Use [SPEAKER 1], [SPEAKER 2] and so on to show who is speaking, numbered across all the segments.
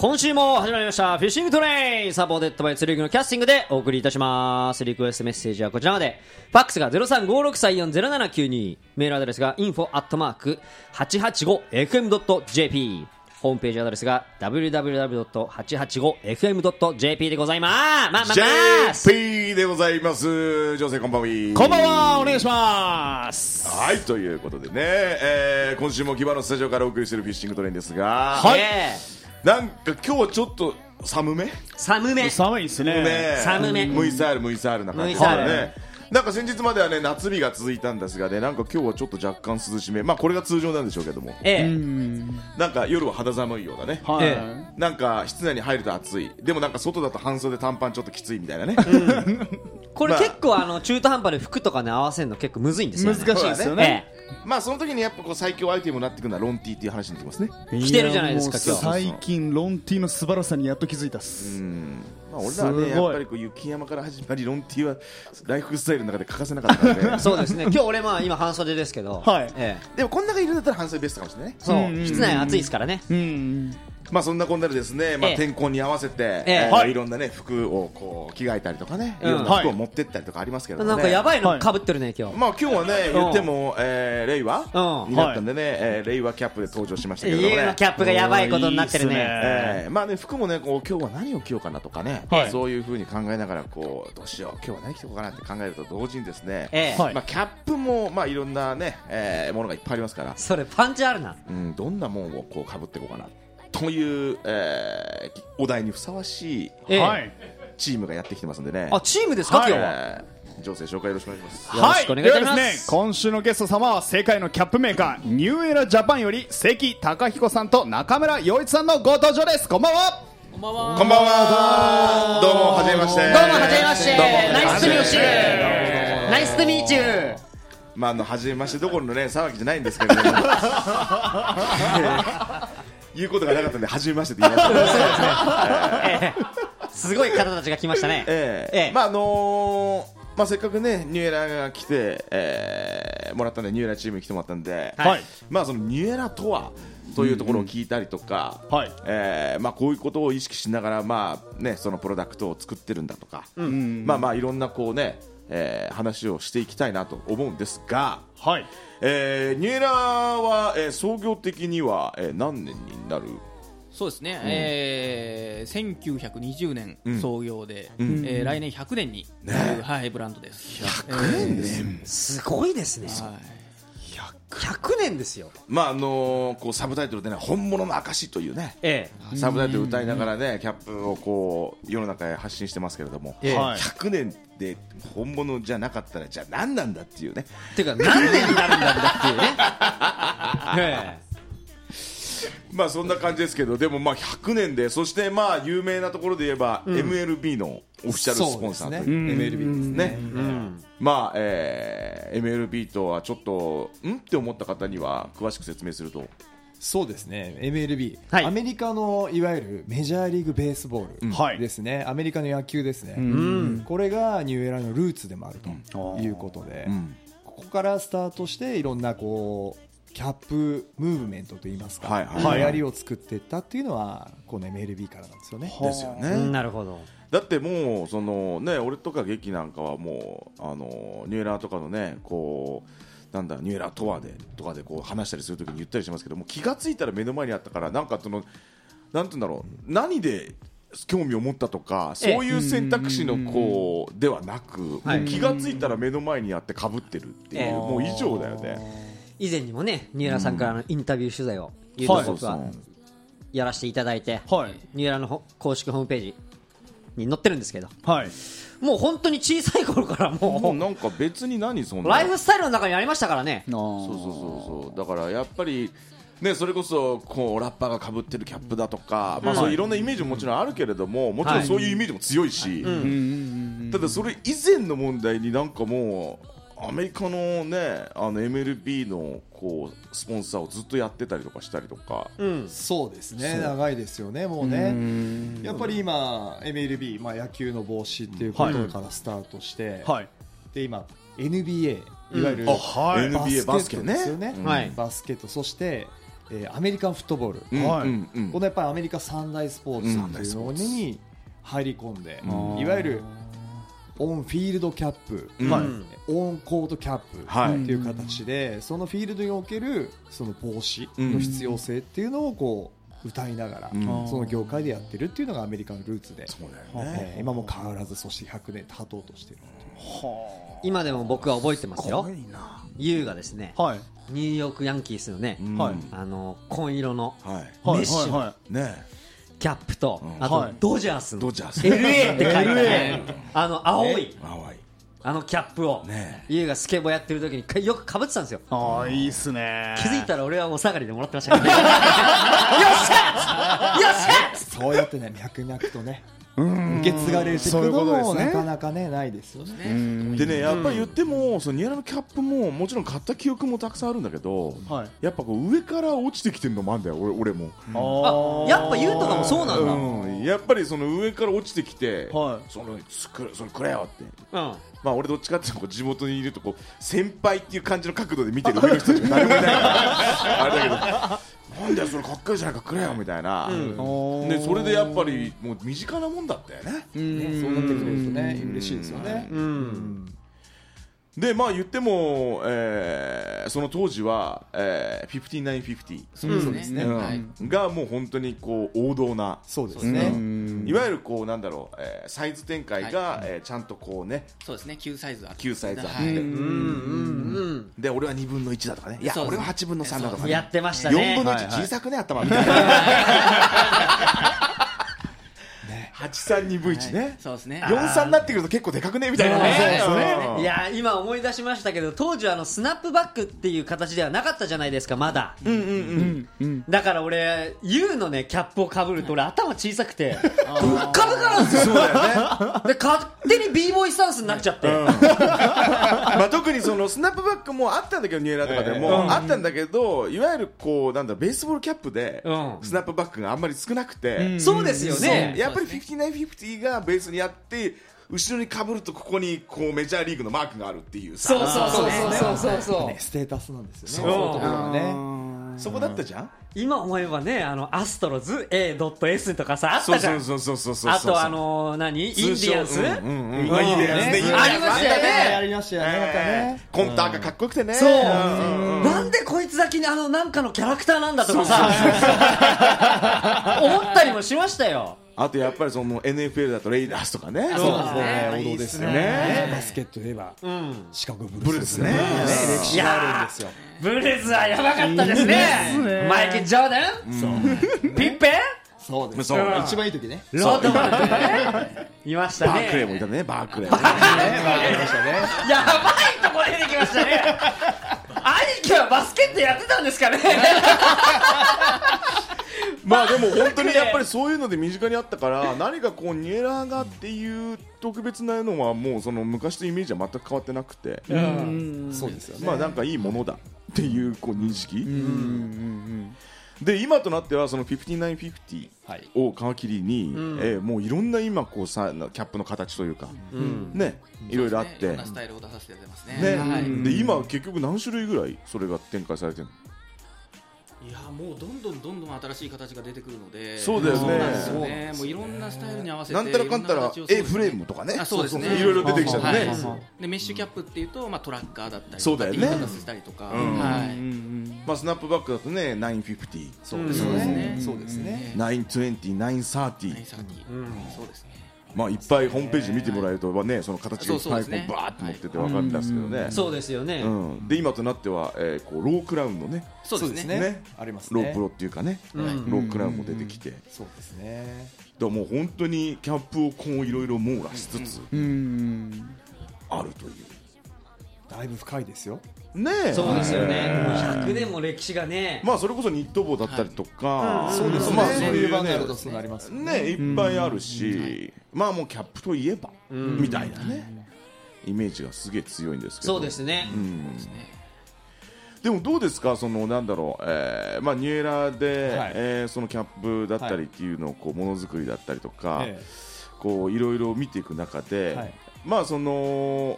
[SPEAKER 1] 今週も始まりましたフィッシングトレインサポーテッドバイツリーグのキャスティングでお送りいたします。リクエストメッセージはこちらまで。ファックスが 0356340792、メールアドレスが info@885fm.jp、 ホームページアドレスが www.885fm.jp でございます。
[SPEAKER 2] JP でございます。女性こんばんは。
[SPEAKER 3] こんばんは、お願いします。
[SPEAKER 2] はい、ということでね、今週も木場のスタジオからお送りしているフィッシングトレインですが、
[SPEAKER 1] はい、
[SPEAKER 2] なんか今日はちょっと寒い
[SPEAKER 3] ですね。
[SPEAKER 1] 寒め。
[SPEAKER 2] ムイサールな感じですね。なんか先日まではね夏日が続いたんですがね、なんか今日はちょっと若干涼しめ、まあこれが通常なんでしょうけども、なんか夜は肌寒いようだね、なんか室内に入ると暑い、でもなんか外だと半袖短パンちょっときついみたいなね、
[SPEAKER 1] これ結構中途半端で服とかね合わせるの結構むずいんですよね。
[SPEAKER 3] 難しいですよね。
[SPEAKER 2] まあその時にやっぱこう最強アイテムになってくるのはロンティーっていう話になってますね。
[SPEAKER 1] 来てるじゃないですか今日。
[SPEAKER 3] 最近ロンティーの素晴らしさにやっと気づいたっす。
[SPEAKER 2] まあ、俺らはねやっぱりこう雪山から始まりロンティーはライフスタイルの中で欠かせなかったので
[SPEAKER 1] そうですね。今日俺今半袖ですけど、
[SPEAKER 2] でもこん中いるんだったら半袖ベストかもしれないね。
[SPEAKER 1] そう、室内暑いですからね。
[SPEAKER 2] まあそんなこんなでですね、まあ天候に合わせていろんなね服をこう着替えたりとかね、いろんな服を持ってったりとかありますけどね。
[SPEAKER 1] なんかやばいの被ってるね今日。
[SPEAKER 2] まあ今日はね言っても令和になったんでね、令和キャップで登場しましたけどね。
[SPEAKER 1] 令和キャップがやばいことになってるね。
[SPEAKER 2] まあね服もねこう今日は何を着ようかなとかね、そういう風に考えながらこうどうしよう今日は何着てこうかなって考えると同時にですね、まあキャップもまあいろんなねものがいっぱいありますから、
[SPEAKER 1] それパンチあるな。
[SPEAKER 2] どんなもんをこう被っていこうかなという、お題にふさわしい、チームがやってきてますんでね。
[SPEAKER 1] あ、チームですか、今日は。
[SPEAKER 2] 情勢紹介よろしくお願いします。
[SPEAKER 1] よろしくお願いいたします。
[SPEAKER 3] ではですね、今週のゲスト様は世界のキャップメーカーニューエラジャパンより関貴彦さんと中村洋一さんのご登場です。こんばんは。
[SPEAKER 2] こんばんは。どうもはじめまして。
[SPEAKER 1] どうもはじめまして。ナイスミーチュー。ナイスミーチュー。
[SPEAKER 2] まあはじめましてどころのね騒ぎじゃないんですけれども。言うことがなかったんで初めましてって言いました。
[SPEAKER 1] すごい方たちが来ましたね。
[SPEAKER 2] まあまあせっかくねニューエラが来て、もらったんでニューエラチームに来てもらったんで、まあそのニューエラとはというところを聞いたりとか、まあこういうことを意識しながらまあねそのプロダクトを作ってるんだとか、まあいろんなこうね、話をしていきたいなと思うんですが、ニューエラは、創業的には、何年になる？
[SPEAKER 4] そうですね、1920年創業で、来年100年になる、ブランドです。
[SPEAKER 2] 100年ですよ、
[SPEAKER 1] すごいですね。100年ですよ。
[SPEAKER 2] まあこうサブタイトルでね本物の証というね、サブタイトル歌いながらねキャップをこう世の中へ発信してますけれども、100年で本物じゃなかったらじゃあ何なんだっていうね、
[SPEAKER 1] っていうか何年になるんだっていうね。
[SPEAKER 2] まあそんな感じですけど、でもまあ100年で、そしてまあ有名なところで言えば MLB のオフィシャルスポンサーという MLB ですね。まあMLB とはちょっとって思った方には詳しく説明すると、
[SPEAKER 5] そうですね、 MLB、アメリカのいわゆるメジャーリーグベースボールですね、アメリカの野球ですね、これがニューエラのルーツでもあるということで、ここからスタートしていろんなこうキャップムーブメントといいますか、流行りを作っていったっていうのはこの MLB からなんですよね。
[SPEAKER 2] ですよね。
[SPEAKER 1] なるほど。
[SPEAKER 2] だってもうそのね、俺とか劇なんかはもうニューエラーとかのねこうなんだニューエラーとはでとかでこう話したりするときに言ったりしますけども、気がついたら目の前にあったから、なんかそのなんていうんだろう、何で興味を持ったとかそういう選択肢のこうではなく、もう気がついたら目の前にあって被ってるっていう、もう以上だよね。
[SPEAKER 1] 以前にもねニューエラさんからのインタビュー取材を僕はやらせていただいて、ニューエラの公式ホームページに載ってるんですけど、もう本当に小さい頃からもう
[SPEAKER 2] なんか別に何そんな
[SPEAKER 1] ライフスタイルの中にありましたからね。
[SPEAKER 2] そうだからやっぱりね、それこそこうラッパーが被ってるキャップだとか、まあそういういろんなイメージももちろんあるけれども、もちろんそういうイメージも強いし、ただそれ以前の問題になんかもうアメリカのねMLB のこうスポンサーをずっとやってたりとかしたりとか、
[SPEAKER 5] そうですね、長いですよねもうね。やっぱり今 MLB、野球の帽子っていうことからスタートして、で今 NBA いわゆるバスケットですよね、バスケット、そしてアメリカンフットボール、このやっぱりアメリカ三大スポーツというのに入り込んで、いわゆるオンフィールドキャップ、オンコートキャップという形で、そのフィールドにおけるその防止の必要性っていうのをこう歌いながら、その業界でやってるっていうのがアメリカのルーツで、今も変わらず、そして100年経とうとしている。
[SPEAKER 1] 今でも僕は覚えてますよ。ユウがですね、ニューヨークヤンキースのね、紺色のメッシュのキャップと、あとドジャースの LA って書いてね、青いキャップをユウがスケボーやってる時によくかぶってたんですよ。
[SPEAKER 3] いいっすね。
[SPEAKER 1] 気づいたら俺はお下がりでもらってましたからね。よっしゃよっしゃ。
[SPEAKER 5] そうやってね、脈々とね受け継がれていくのもなかなかねないですよね。
[SPEAKER 2] でね、やっぱり言ってもそのニエラのキャップももちろん買った記憶もたくさんあるんだけど、やっぱこう上から落ちてきてるのもあるんだよ、俺も。
[SPEAKER 1] やっぱユウとかもそうなんだ。
[SPEAKER 2] やっぱりその上から落ちてきて、それくれよって。まあ俺どっちかっていうと地元にいるとこう先輩っていう感じの角度で見てる上の人たちが誰もいないからあれだけど、なんだよそれかっこいいじゃないかくれよみたいな。でそれでやっぱりもう身近なもんだったよね。
[SPEAKER 5] そうなってくれるとね嬉しいですよね。
[SPEAKER 2] でまあ言っても、その当時は、5950がもう本当にこう王道な、
[SPEAKER 5] そうですね、
[SPEAKER 2] いわゆるこうなんだろう、サイズ展開が、ちゃんとこうね、
[SPEAKER 4] そうですね、9サイズあって、
[SPEAKER 2] で俺は2分の1だとかね、いや俺は8分の3だとか、
[SPEAKER 1] やってましたね。
[SPEAKER 2] 4分の1小さくね頭みたいな。832V1 ね。
[SPEAKER 4] そうですね。
[SPEAKER 2] 43になってくると結構でかくねみたいなね。
[SPEAKER 1] いや今思い出しましたけど、当時はスナップバックっていう形ではなかったじゃないですか、まだ。だから俺 U のねキャップをかぶると俺頭小さくてぶっかぶかなんですよ。で勝手に b ボーイスタンスになっちゃって。
[SPEAKER 2] まあ特にそのスナップバックもあったんだけど、ニエラとかでもあったんだけど、いわゆるこうなんだベースボールキャップでスナップバックがあんまり少なくて、
[SPEAKER 1] そうですよね。
[SPEAKER 2] やっぱり5950がベースにあって、後ろに被るとここにこうメジャーリーグのマークがあるっていうさ。
[SPEAKER 1] そう
[SPEAKER 5] ステータスなんですよね。そういうところがね、
[SPEAKER 2] そこだったじゃん。
[SPEAKER 1] 今思えばね、アストロズ A.S とかさあったじゃん。あと何インディアンス、ありましたよね。
[SPEAKER 5] ありましたよね。
[SPEAKER 2] コンターがかっこよくてね。
[SPEAKER 1] そう。なんでこいつだけになんかのキャラクターなんだとかさ思ったりもしましたよ。
[SPEAKER 2] あとやっぱりその NFL だとレイダースとかね。
[SPEAKER 5] そうですね。王道ですよね。バスケットで言えばシカゴブルースね。歴史があるんですよ。
[SPEAKER 1] ブルーズはやばかったですね。マイケル・ジョーダン、ピッペン、
[SPEAKER 5] そうです。一番いい時ね。
[SPEAKER 1] ロードマンいましたね。
[SPEAKER 2] バークレーもいたね。バークレー。
[SPEAKER 1] やばいとこ出てきましたね。兄貴はバスケットやってたんですかね。
[SPEAKER 2] まあでも本当にやっぱりそういうので身近にあったから、何かこうニエラがっていう特別なのはもうその昔とイメージは全く変わってなくて、
[SPEAKER 5] そうですよね。
[SPEAKER 2] まあなんかいいものだっていうこう認識で、今となってはその5950を皮切りに、もういろんな今こうさキャップの形というか、ね、いろいろあって、いろん
[SPEAKER 4] なスタイルを出させていただいてますね。
[SPEAKER 2] で今結局何種類ぐらいそれが展開されてるの？
[SPEAKER 4] いやもうどんどん新しい形が出てくるので、
[SPEAKER 2] そうだよ
[SPEAKER 4] ね。もういろんなスタイルに合わせて、
[SPEAKER 2] なんたらかんたら A フレームとかね、
[SPEAKER 4] そうですね、
[SPEAKER 2] いろいろ出てきちゃってね。
[SPEAKER 4] でメッシュキャップっていうとトラッカーだったり、
[SPEAKER 2] そうだよね、
[SPEAKER 4] したりとか、
[SPEAKER 2] まあスナップバックだとね950、
[SPEAKER 5] そうですね、そうですね、
[SPEAKER 2] 920、930、
[SPEAKER 4] そうですね。
[SPEAKER 2] まあいっぱいホームページ見てもらえるとね、その形がいっぱいバーって載ってて分かるんですけどね。
[SPEAKER 1] そうですよね。
[SPEAKER 2] で今となってはこうロークラウンのね、
[SPEAKER 5] そうですね、ありますね。
[SPEAKER 2] ロープロっていうかね、ロークラウンも出てきて、
[SPEAKER 5] そうですね。
[SPEAKER 2] だからもう本当にキャップをこういろいろ網羅しつつあるという。
[SPEAKER 5] だいぶ深いですよ。
[SPEAKER 2] ねえ、
[SPEAKER 1] そうですよね。100年も歴史がね、
[SPEAKER 2] まあそれこそニット帽だったりとか、
[SPEAKER 5] そうですね、
[SPEAKER 2] まあそういう
[SPEAKER 5] バンダルとそうなります
[SPEAKER 2] ね、いっぱいあるし、まあもうキャップといえばみたいなねイメージがすげえ強いんですけど。
[SPEAKER 1] そうですね。
[SPEAKER 2] でもどうですか、そのなんだろう、まあニューエラでそのキャップだったりっていうのをこうものづくりだったりとかこういろいろ見ていく中で、まあその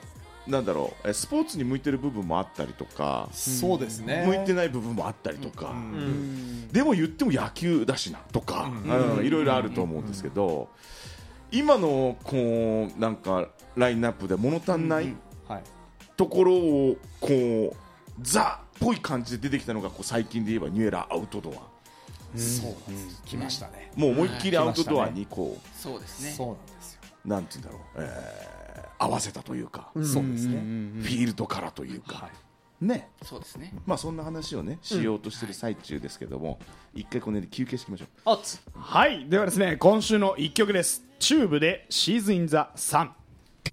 [SPEAKER 2] なんだろう、スポーツに向いてる部分もあったりとか、
[SPEAKER 5] そうですね、
[SPEAKER 2] 向いてない部分もあったりとか、でも言っても野球だしなとか、いろいろあると思うんですけど、今のこうなんかラインナップで物足んないところをこうザっぽい感じで出てきたのがこう最近で言えばニューエラアウトドア。
[SPEAKER 5] そうなんです、来ましたね。
[SPEAKER 2] もう思いっきりアウトドアにこう、
[SPEAKER 4] そうですね、
[SPEAKER 5] そうなんですよ。
[SPEAKER 2] なんて言うんだろう、合わせたというか、
[SPEAKER 5] そうですね、フ
[SPEAKER 2] ィールドからというか、ね、
[SPEAKER 4] そうですね。
[SPEAKER 2] まあそんな話をねしようとしてる最中ですけども、一回この辺で休憩していきましょう。
[SPEAKER 3] はい、ではですね、今週の1曲です。チューブでシーズン・イン・ザ・サン。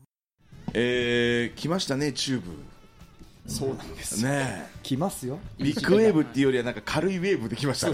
[SPEAKER 2] 来ましたね、チューブ。
[SPEAKER 5] そうなんです
[SPEAKER 2] ね、
[SPEAKER 5] 来ますよ。
[SPEAKER 2] ビッグウェーブっていうよりはなんか軽いウェーブで来ましたね。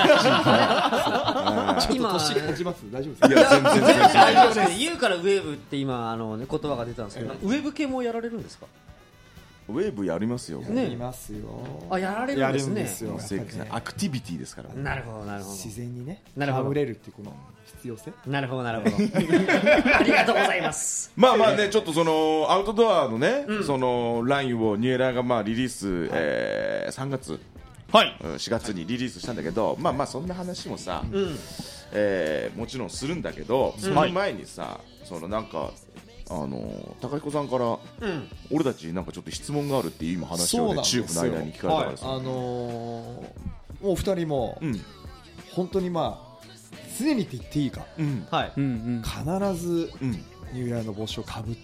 [SPEAKER 5] 今年感じます？大丈夫ですか？
[SPEAKER 2] いや全然
[SPEAKER 1] 大丈夫です。言うからウェーブって今言葉が出たんですけど、ウェーブ系もやられるんですか？
[SPEAKER 2] ウェーブやりますよ。
[SPEAKER 5] やりますよ。
[SPEAKER 1] やられるんですね。
[SPEAKER 2] アクティビティですから。
[SPEAKER 1] なるほどなるほど。
[SPEAKER 5] 自然にね、戯れるっていうこの必要性。
[SPEAKER 1] なるほどなるほど。ありがとうございます。
[SPEAKER 2] まあまあね、ちょっとそのアウトドアのね、そのラインをニューエラーがまあリリース、3月、4月にリリースしたんだけど、まあまあそんな話もさ、もちろんするんだけど、その前にさ、そのなんか高彦さんから、俺たちなんかちょっと質問があるっていう今話をね、チューブの間に聞かれたからさ、
[SPEAKER 5] もうお二人も、本当にまあ常にって言っていいか、必ずニューエラーの帽子をかぶって、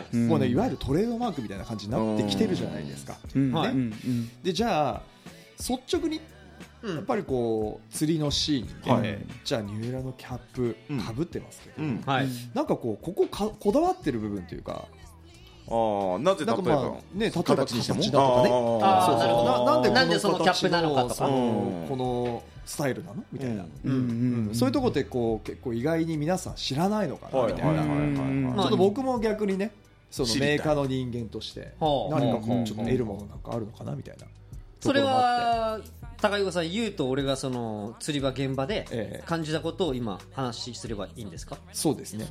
[SPEAKER 5] もうねいわゆるトレードマークみたいな感じになってきてるじゃないですか。でじゃあ率直にやっぱりこう釣りのシーンで、じゃあニューエラのキャップかぶってますけど、なんかこだわってる部分というか、
[SPEAKER 2] なぜ例えば
[SPEAKER 5] ね、形だとかね、
[SPEAKER 1] なんでそのキャップなのかとか、
[SPEAKER 5] このスタイルなのみたいな、そういうところってこう結構意外に皆さん知らないのかなみたいな、ちょっと僕も逆にね、そのメーカーの人間として何かこうちょっと得るものなんかあるのかなみたいな。
[SPEAKER 1] それは高岩さん言うと、俺がその釣り場現場で感じたことを今話すればいいんですか？
[SPEAKER 5] そうですね。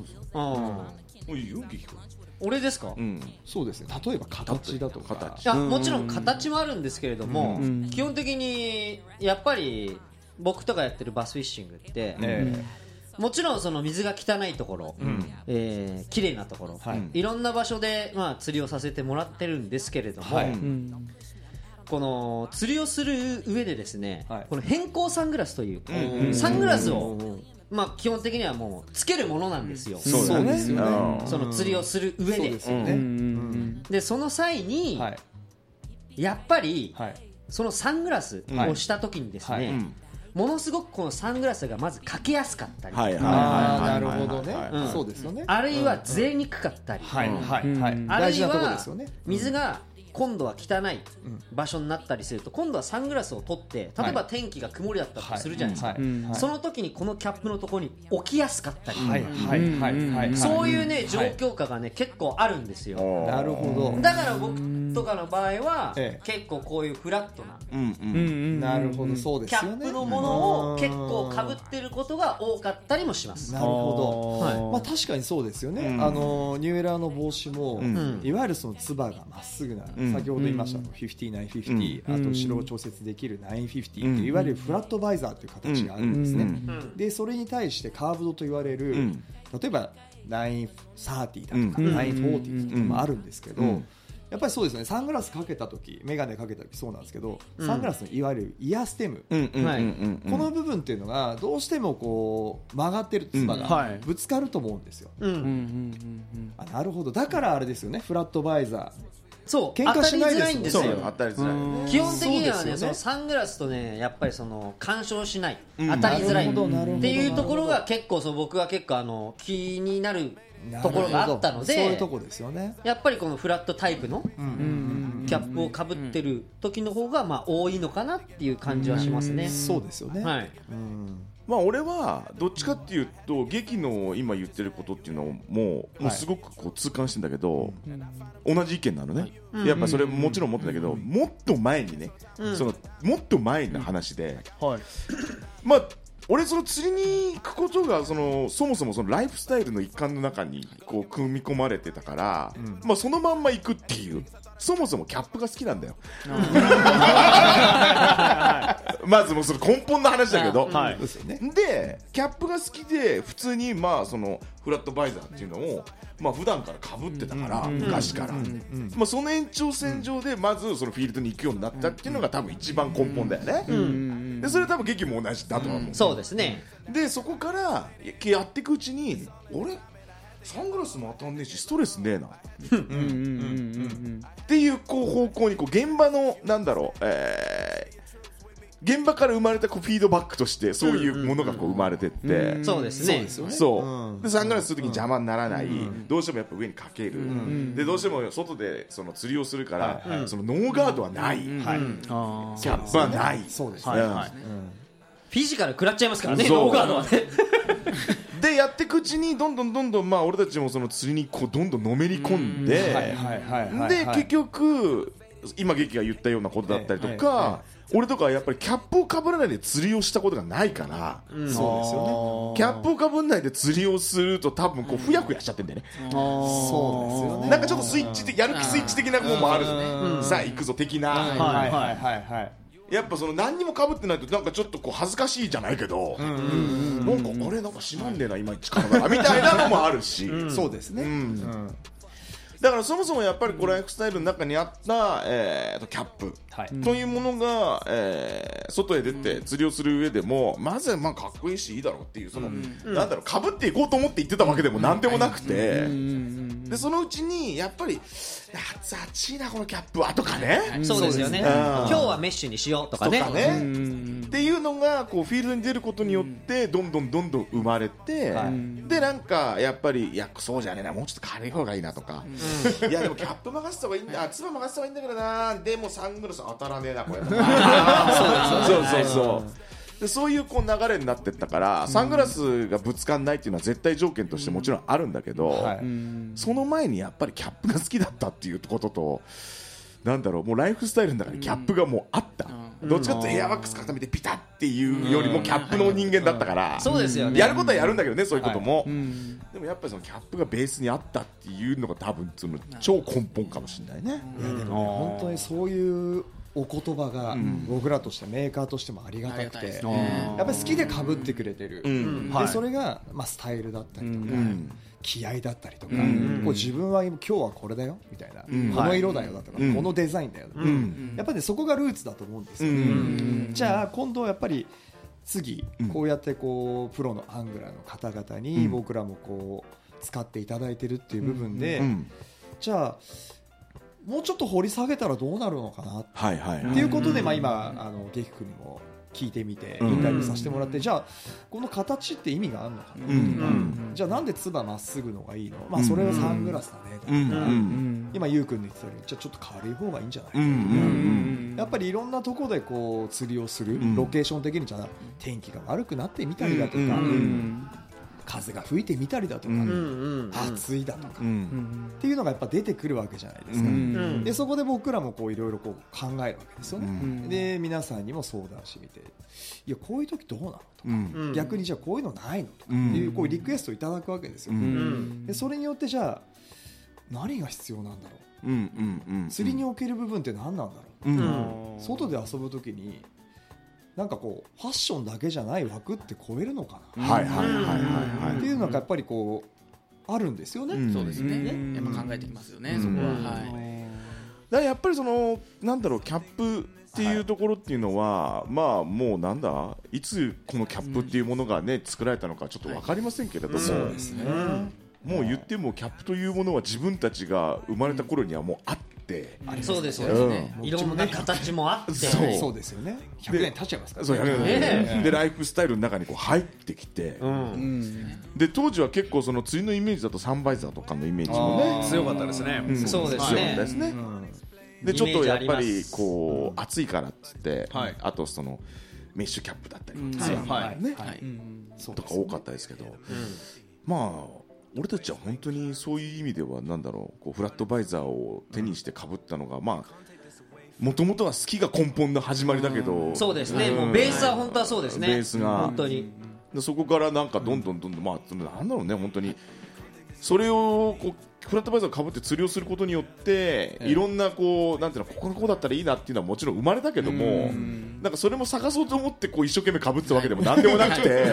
[SPEAKER 1] 俺ですか？
[SPEAKER 5] そうですね。例えば形だとか、
[SPEAKER 1] もちろん形もあるんですけれども、基本的にやっぱり僕とかやってるバスフィッシングって、もちろんその水が汚いところ、綺麗なところ、いろんな場所でまあ釣りをさせてもらってるんですけれども、この釣りをする上でですね、この変光サングラスというサングラスをまあ基本的にはもうつけるものなんですよ。
[SPEAKER 5] そうですよね。
[SPEAKER 1] その釣りをする上で、でその際にやっぱりそのサングラスをした時にですね、ものすごくこのサングラスがまずかけやすかったり、
[SPEAKER 5] なるほどね、そうですよね。
[SPEAKER 1] あるいはずれにくかったり、あるいは水が今度は汚い場所になったりすると、今度はサングラスを取って、例えば天気が曇りだったとするじゃないですか、その時にこのキャップのところに置きやすかったり、そういうね状況下がね結構あるんですよ。
[SPEAKER 5] なるほど。
[SPEAKER 1] だから僕とかの場合は結構こういうフラットな、
[SPEAKER 5] なるほど、そうですよね。
[SPEAKER 1] キャップのものを結構かぶってることが多かったりもします。
[SPEAKER 5] なるほど。まあ確かにそうですよね。ニューエラーの帽子もいわゆるそのつばがまっすぐな、先ほど言いました50、950、あと後ろを調節できる950っていういわゆるフラットバイザーという形があるんですね。でそれに対してカーブドと言われる、例えば930だとか940とかもあるんですけど、やっぱりそうですね、サングラスかけた時、メガネかけた時そうなんですけど、サングラスのいわゆるイヤーステム、この部分っていうのがどうしてもこう曲がってるつばがぶつかると思うんですよ。なるほど。だからあれですよね、フラットバイザー、
[SPEAKER 1] そう
[SPEAKER 5] 喧嘩しないですよ。
[SPEAKER 1] 当たりづらいんですよ。
[SPEAKER 2] 当たりづらい。
[SPEAKER 1] 基本的にはね、そのサングラスとねやっぱりその干渉しない、当たりづらいっていうところが結構僕は結構気になるところがあったので、
[SPEAKER 5] そういうとこですよね。
[SPEAKER 1] やっぱりこのフラットタイプのキャップをかぶってる時の方がまあ多いのかなっていう感じはしますね。
[SPEAKER 5] そうですよね。
[SPEAKER 2] まあ俺はどっちかっていうと劇の今言ってることっていうのをもうすごくこう痛感してんだけど、同じ意見なのね。やっぱそれもちろん思ってんだけど、もっと前にね、そのもっと前の話で、まあ俺その釣りに行くことがそもそもそのライフスタイルの一環の中にこう組み込まれてたから、まあそのまんま行くっていうそもそもキャップが好きなんだよまずもうその根本の話だけど、でキャップが好きで普通にまあそのフラットバイザーっていうのをまあ普段から被ってたから、昔から、まあその延長線上でまずそのフィールドに行くようになったっていうのが多分一番根本だよね。でそれ多分劇も同じだとは思う。
[SPEAKER 1] そうですね。
[SPEAKER 2] でそこからやっていくうちに俺サングラスも当たんねえしストレスねえなっていうこう方向にこう現場のなんだろう、現場から生まれたこうフィードバックとしてそういうものがこう生まれてって、
[SPEAKER 1] そうですね。
[SPEAKER 2] そうでサングラスするときに邪魔にならない、どうしてもやっぱ上にかける、でどうしても外でその釣りをするから、そのノーガードはない、キャップはない、
[SPEAKER 5] そうですね。
[SPEAKER 1] フィジカル食らっちゃいますからね、ノーガードはね。
[SPEAKER 2] でやっていくうちにどんどんまあ俺たちもその釣りにこうどんどんのめり込んで、で結局今劇が言ったようなことだったりとか、俺とかはやっぱりキャップをかぶらないで釣りをしたことがないから、
[SPEAKER 5] そうですよ
[SPEAKER 2] ね。キャップをかぶらないで釣りをすると多分こうふやふやしちゃってんだよね。
[SPEAKER 5] そうですよね。
[SPEAKER 2] なんかちょっとスイッチでやる気スイッチ的なものもあるね。さあ行くぞ的な。やっぱその何にも被ってないとなんかちょっとこう恥ずかしいじゃないけど、なんかあれなんかしまんねえないまいち体がみたいなのもあるし、
[SPEAKER 5] そうですね。
[SPEAKER 2] だからそもそもやっぱりこうライフスタイルの中にあった、キャップというものが、外へ出て釣りをする上でもまずまあかっこいいしいいだろうっていうその、なんだろう被っていこうと思って言ってたわけでもなんでもなくて、でそのうちにやっぱり暑いなこのキャップはとかね、
[SPEAKER 1] そうですよね。今日はメッシュにしようとかね、
[SPEAKER 2] っていうのがこうフィールドに出ることによってどんどん生まれて、でなんかやっぱりいやそうじゃねえなもうちょっと軽い方がいいなとか、いやでもキャップ任せた方がいいんだ、つば任せた方がいいんだけどな、でもサングラス当たらねえなこれそういうこう流れになってったから、サングラスがぶつかんないっていうのは絶対条件としてもちろんあるんだけど、その前にやっぱりキャップが好きだったっていうことと、なんだろう、もうライフスタイルの中にキャップがもうあった、どっちかっていうとエアワックス固めてピタッっていうよりもキャップの人間だったから、
[SPEAKER 1] そうですよね。
[SPEAKER 2] やることはやるんだけどね、そういうことも、でもやっぱりそのキャップがベースにあったっていうのが多分その超根本かもしれないね。
[SPEAKER 5] いやでも本当にそういうお言葉が僕らとしてメーカーとしてもありがたくて、やっぱり好きで被ってくれてる、でそれがまあスタイルだったりとか、気合だったりとか、こう自分は今日はこれだよみたいな、この色だよだとか、このデザインだよ、やっぱりそこがルーツだと思うんですよ。じゃあ今度はやっぱり次こうやってこうプロのアングラーの方々に僕らもこう使っていただいてるっていう部分で、じゃあもうちょっと掘り下げたらどうなるのかなっていうことで、まあ今ゲキ君にも聞いてみてインタビューさせてもらって、じゃあこの形って意味があるのかな、じゃあなんでつばまっすぐのがいいの、まあそれはサングラスだねとか、今ゆう君の言ってたようにじゃあちょっと軽い方がいいんじゃない、やっぱりいろんなところでこう釣りをする、ロケーション的にじゃあ天気が悪くなってみたりだとか、風が吹いてみたりだとか、暑いだとか、っていうのがやっぱ出てくるわけじゃないですか。でそこで僕らもこういろいろこう考えるわけですよね。で皆さんにも相談してみて、いやこういう時どうなのとか、逆にじゃあこういうのないのとかっていうこうリクエストをいただくわけですよ。でそれによってじゃあ何が必要なんだろう、釣りにおける部分って何なんだろう、外で遊ぶ時になんかこうファッションだけじゃない枠って超えるのかなっていうのがやっぱりこうあるんですよね。
[SPEAKER 4] そうですね。やっぱ考えてきますよね。そこは。だ
[SPEAKER 2] からやっぱりそのなんだろう、キャップっていうところっていうのは、まあもうなんだ、いつこのキャップっていうものがね作られたのかちょっと分かりませんけれども、
[SPEAKER 5] そうですね。
[SPEAKER 2] もう言ってもキャップというものは自分たちが生まれた頃にはもうあって、
[SPEAKER 1] そうですよね。いろんな形もあって、
[SPEAKER 5] そうですよね。100年経っちゃいますから
[SPEAKER 2] ね。でライフスタイルの中にこう入ってきて、で当時は結構その釣りのイメージだとサンバイザーとかのイメージもね
[SPEAKER 3] 強かったですね。
[SPEAKER 1] そうですね。
[SPEAKER 2] でちょっとやっぱりこう暑いからっつって、あとそのメッシュキャップだったりとか多かったですけど、まあ俺たちは本当にそういう意味ではなんだろう、こうフラットバイザーを手にして被ったのが、まあもともとは好きが根本の始まりだけど、
[SPEAKER 1] そうですね、もうベースは本当はそうですね、
[SPEAKER 2] ベースが
[SPEAKER 1] 本当に
[SPEAKER 2] そこからなんかどんどんまあなんだろうね、本当にそれをこうフラットバイザーをかぶって釣りをすることによって、いろんなこうなんていうの、ここだったらいいなっていうのはもちろん生まれたけども、なんかそれも探そうと思ってこう一生懸命かぶってたわけでもなんでもなくて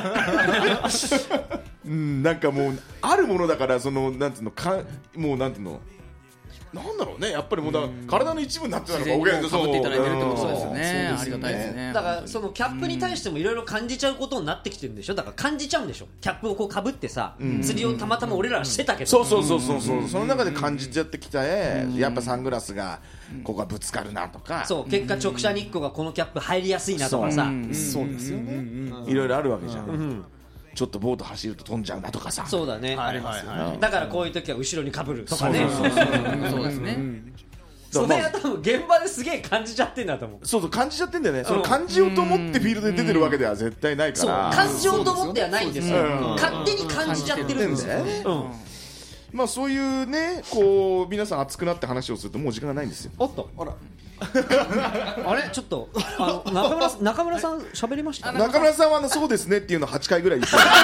[SPEAKER 2] なんかもうあるものだから、そのなんていうのか、もうなんていうのなんだろうね、やっぱりもうだ体の一部になってたのが
[SPEAKER 4] 自然にかぶっていただいてるってことですよね。ありがたいですね。
[SPEAKER 1] だからそのキャップに対してもいろいろ感じちゃうことになってきてるんでしょ。だから感じちゃうんでしょ、キャップをこうかぶってさ、釣りをたまたま俺らはしてたけど、
[SPEAKER 2] そうその中で感じちゃってきたやっぱサングラスがここがぶつかるなとか、
[SPEAKER 1] そう結果直射日光がこのキャップ入りやすいなとかさ、
[SPEAKER 2] そうですよね、いろいろあるわけじゃん。ちょっとボート走ると飛んじゃうなとかさ、
[SPEAKER 1] そうだね、ありますよね。だからこういう時は後ろにかぶるとかね、
[SPEAKER 4] そうですね。
[SPEAKER 1] それは多分現場ですげえ感じちゃってんだと思う。
[SPEAKER 2] そう感じちゃってんだよね。その感じようと思ってフィールドで出てるわけでは絶対ないから、
[SPEAKER 1] そう感じようと思ってはないんですよ、勝手に感じちゃってるんですよね。
[SPEAKER 2] まあそういうね、こう皆さん熱くなって話をするともう時間がないんですよ。
[SPEAKER 1] おっと、あらあれちょっと中村さん喋りました。
[SPEAKER 2] 中村さんはそうですねっていうのを8回ぐらい言ってる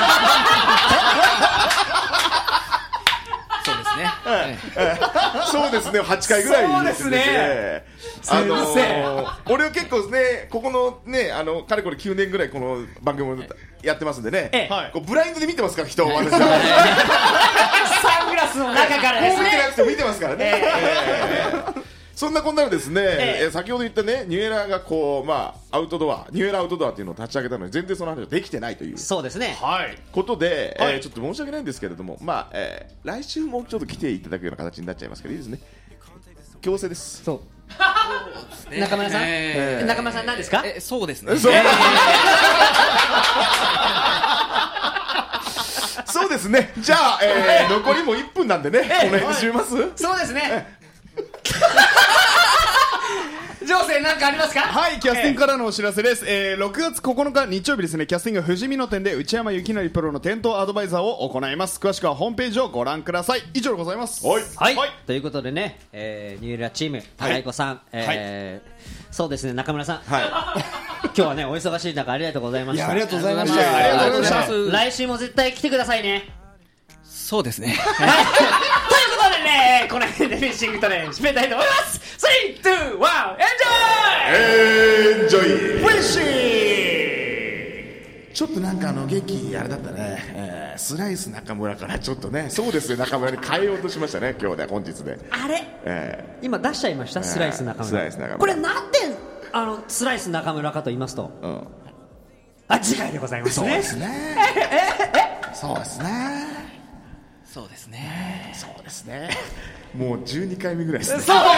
[SPEAKER 4] そうですね。
[SPEAKER 2] そうですね、8回ぐらい言ってですね。俺は結構ね、ここのね、かれこれ9年ぐらいこの番組をやってますんでね、こうブラインドで見てますから、人を私は
[SPEAKER 1] サングラスの中からですね、
[SPEAKER 2] 見てなくても見てますからね。そんなこんなのですね、先ほど言ったね、ニューエラーがこう、まあ、アウトドア、ニューエラーアウトドアっていうのを立ち上げたのに全然その話ができてないという
[SPEAKER 1] そうですね、
[SPEAKER 2] ことで、ちょっと申し訳ないんですけれども、まあ来週もちょっと来ていただくような形になっちゃいますけど、いいですね、強制です。
[SPEAKER 1] そう中村さん、中村さん何ですか。
[SPEAKER 4] そうですね。
[SPEAKER 2] そうですね。じゃあ、残りも1分なんでね、お願いします。
[SPEAKER 1] そうですね。情勢なんかありますか。
[SPEAKER 3] はい、キャスティングからのお知らせです。6月9日日曜日ですね、キャスティング富士見の店で内山幸成プロの店頭アドバイザーを行います。詳しくはホームページをご覧ください。以上でございます。
[SPEAKER 1] はい、ということでね、ニューエラチーム高井子さん、そうですね、中村さん、今日はねお忙しい中ありがとうございました。
[SPEAKER 5] ありがとうございました。
[SPEAKER 4] ありがとうございます。
[SPEAKER 1] 来週も絶対来てくださいね。
[SPEAKER 4] そうですね。
[SPEAKER 1] ということでね、この辺でフィッシングトレーニング締めたいと思います。3、2、1、エンジョイ。
[SPEAKER 2] フィッシング。ちょっとなんか劇あれだったね、スライス中村からちょっとね、そうですね、中村に変えようとしましたね、今日で本日で。
[SPEAKER 1] あれ、今出しちゃいました、スライス中村。
[SPEAKER 2] スライス中村、
[SPEAKER 1] これなんでスライス中村かと言いますと、次回でございますね。
[SPEAKER 2] そうですね。そうですね。
[SPEAKER 4] そうですね。
[SPEAKER 2] そうですね。もう12回目ぐらいですね。
[SPEAKER 1] そうですね。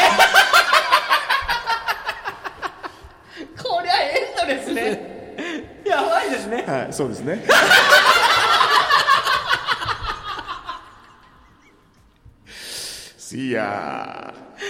[SPEAKER 1] こりゃエンドですね。やばいですね。
[SPEAKER 2] はい、そうですね。いやー。